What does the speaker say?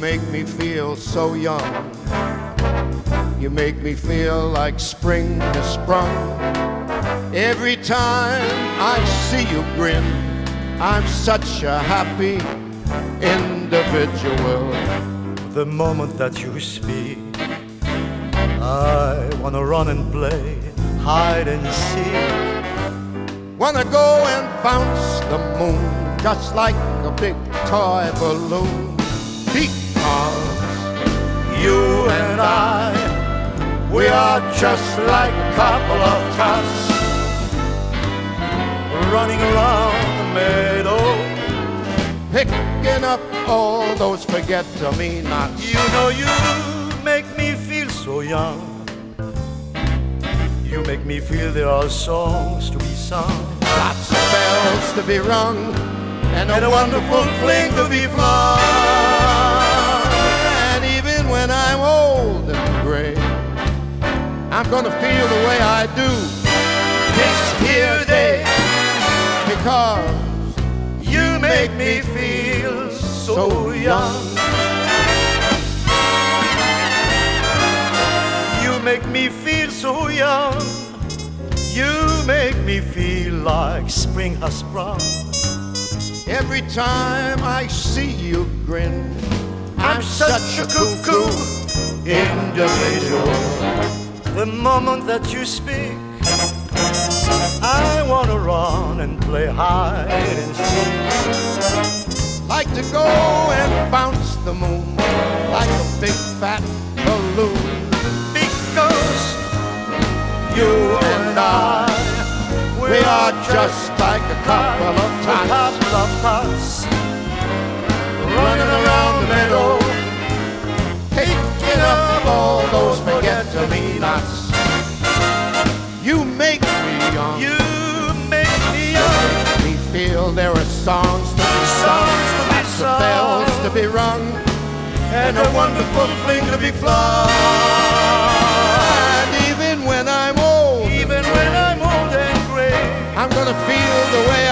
make me feel so young. You make me feel like spring has sprung. Every time I see you grin, I'm such a happy individual. The moment that you speak, I wanna run and play hide and seek. Wanna go and bounce the moon just like a big toy balloon. Because You and I, we are just like a couple of tots running around the meadow, picking up all those forget-me-nots. You know you make me feel so young. You make me feel there are songs to be sung, Lots of bells to be rung, and a wonderful fling to be flung. And even when I'm old and gray, I'm gonna feel the way I do this here day. Because you make me feel so young. You make me feel so young. You make me feel like spring has sprung. every time I see you grin, I'm such a cuckoo individual. The moment that you speak, I wanna run and play hide and seek. Like to go and bounce the moon like a big fat balloon. Because you and I, We are just like a couple of tots running around the meadow, picking up all those forget-me-nots. You make me young. You make me young. Me feel there are songs to be sung, Songs to be lots of sung. bells to be rung, and a wonderful fling to be flung. And even when I'm old, Even when I'm old and gray, I'm gonna feel the way